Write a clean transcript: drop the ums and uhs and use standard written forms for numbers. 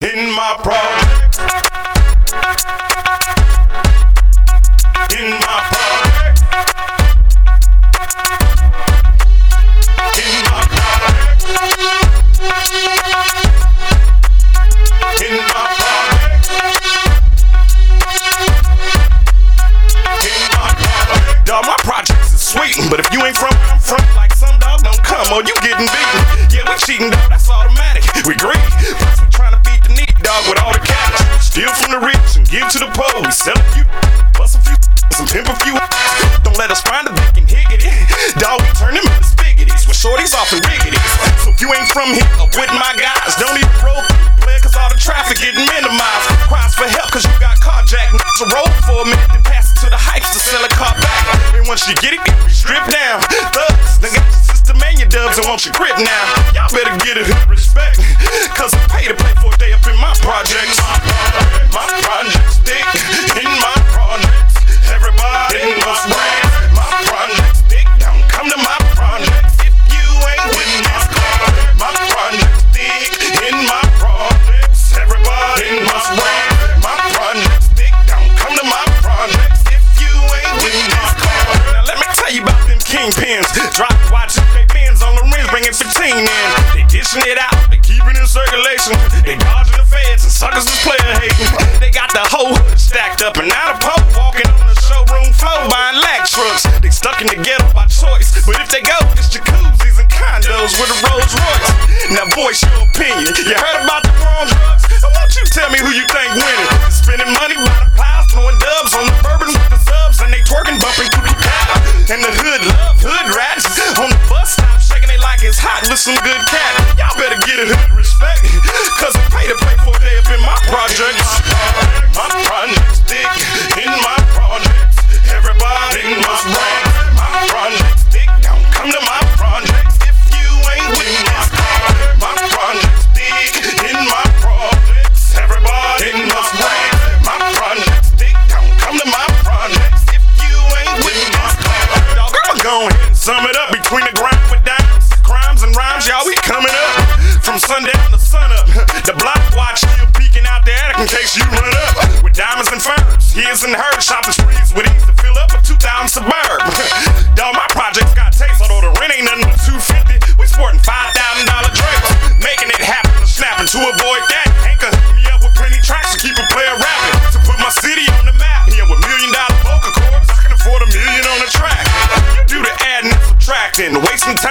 In my project, in my project, in my project, in my project, in my project. Dog, my projects is sweet, but if you ain't from where I'm from, like some dog, don't come or you getting beaten. Yeah, we cheating, dog, that's automatic. We greedy. Plus we trying to beat the neat dog with all the cash. Steal from the rich and give to the poor. We sell a few, bust a few, some pimp a few. Don't let us find a bacon higgity. Dog, we turn them into spaghettis with shorties off and riggities. So if you ain't from here or with my guys, don't even roll play, cause all the traffic getting minimized. Cries for help cause you got carjacked. So roll for a minute, then pass it to the hypes to sell a car back. And once you get it, you strip down. Thugs, they got your system and your dubs and want your grip now. Y'all better get it with respect, cause I pay to play for a day up in my projects. My projects thick, in my projects. Everybody must brag. My projects thick, don't come to my projects if you ain't with this car. My projects thick, in my projects. Everybody must brag. My projects thick, don't come to my projects if you ain't with this car. Now let me tell you about them kingpins. Drop watches, pay pins on the rims, bringing 15 in. They dishing it out, they keep it in circulation. They dodging the feds and suckers is player hating. They got the whole hood stacked up and now the Pope walking on the showroom floor buying lack trucks. They stuck in the ghetto by choice, but if they go, it's jacuzzis and condos with a Rolls Royce. Now voice your opinion. You heard about the wrong drugs? So won't you tell me who you think winning? Spending money by the piles, throwing dubs on the bourbon with the subs, and they twerking, bumping through the cow. And the hood love hood rats on the bus stop, shaking it like it's hot with some good cat. Y'all better get a hood respect, cause I pay to play for a day up in my projects. My projects thick, in my projects. Everybody must brag. My projects thick, don't come to my projects if you ain't with this car. My projects thick, in my projects. Everybody must brag. My projects thick, don't come to my projects if you ain't with this car. Dog, I'ma go ahead and sum it up between the grind with dimes, crimes and rhymes, y'all, we coming up from sundown to sunup. The block watch still peeking out the attic in case you run up with diamonds and furs. His and hers shopping sprees with ease to fill up a 2,000 Suburb. Dog, my projects got taste, although the rent ain't nothing but $250. We sporting $5,000 Drapes, making it happen, snapping to avoid that. Anchor hooked me up with plenty tracks to keep a player rapping, to put my city on the map. Yeah, with $1 million vocal cords, I can afford $1 million on the track. You do the adding and subtracting, wasting time.